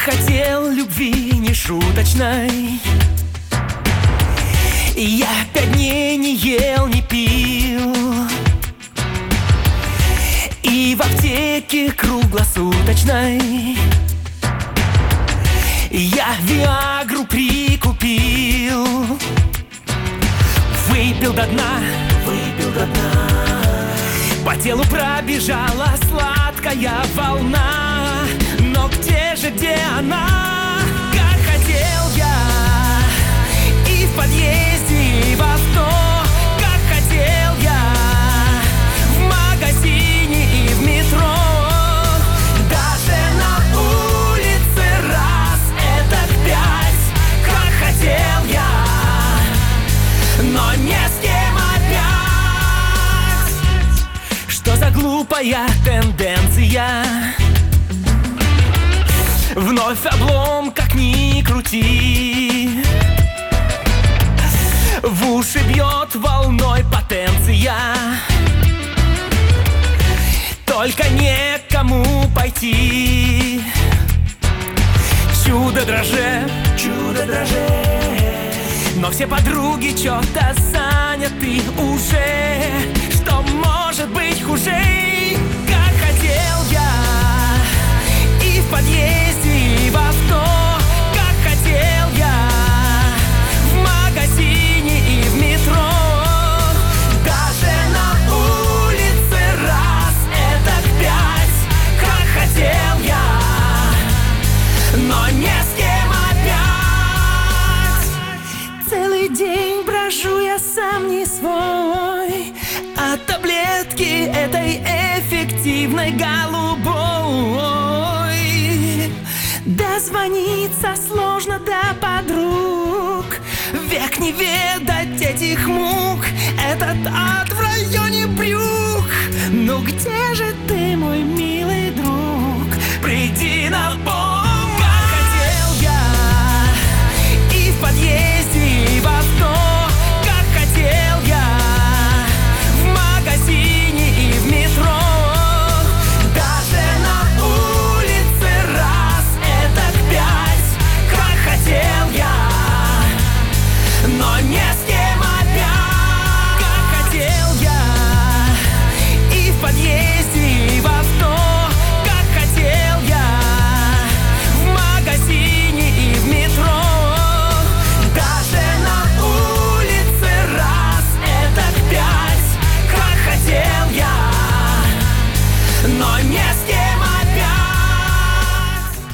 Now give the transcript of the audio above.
хотел любви нешуточной. Я 5 дней не ел, не пил, и в аптеке круглосуточной я виагру прикупил. Выпил до дна, по телу пробежала сладкая волна. Но где она? Как хотел я и в подъезде, и в авто. Как хотел я в магазине и в метро. Даже на улице раз, этак 5. Как хотел я, но не с кем опять. Что за глупая тенденция? Вновь облом, как ни крути. В уши бьет волной потенция. Только некому пойти. Чудо-дроже, но все подруги чё-то заняты уже. Что может быть хуже? Как хотел я и в подъезде, и в авто. Как хотел я в магазине и в метро. Даже на улице раз, этак 5. Как хотел я, но не с кем опять. Целый день брожу я сам не свой от таблетки этой эффективной голубой. Дозвониться сложно до подруг, век не ведать этих мук. Этот ад в районе брюк. Ну где же ты, мой милый друг? Приди на помощь. Как хотел я и в подъезде, и в авто. Как хотел я в магазине и в метро. Даже на улице раз, этак 5. Как хотел я, но не с кем опять. Как хотел я и в подъезде, и в авто. Как хотел я в магазине и в метро. Даже на улице раз, этак 5. Как хотел я, но не с кем.